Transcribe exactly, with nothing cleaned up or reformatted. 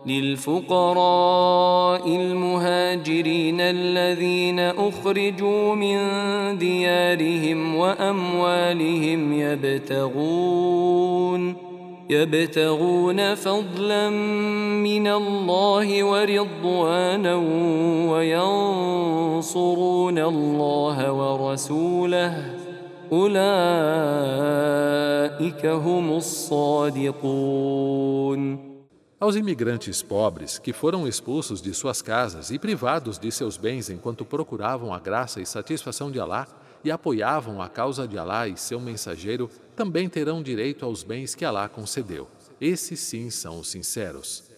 للفقراء المهاجرين الذين أخرجوا من ديارهم وأموالهم يبتغون يبتغون فضلا من الله ورضوانا وينصرون الله ورسوله أولئك هم الصادقون. Aos imigrantes pobres que foram expulsos de suas casas e privados de seus bens enquanto procuravam a graça e satisfação de Alá e apoiavam a causa de Alá e seu mensageiro, também terão direito aos bens que Alá concedeu. Esses sim são os sinceros.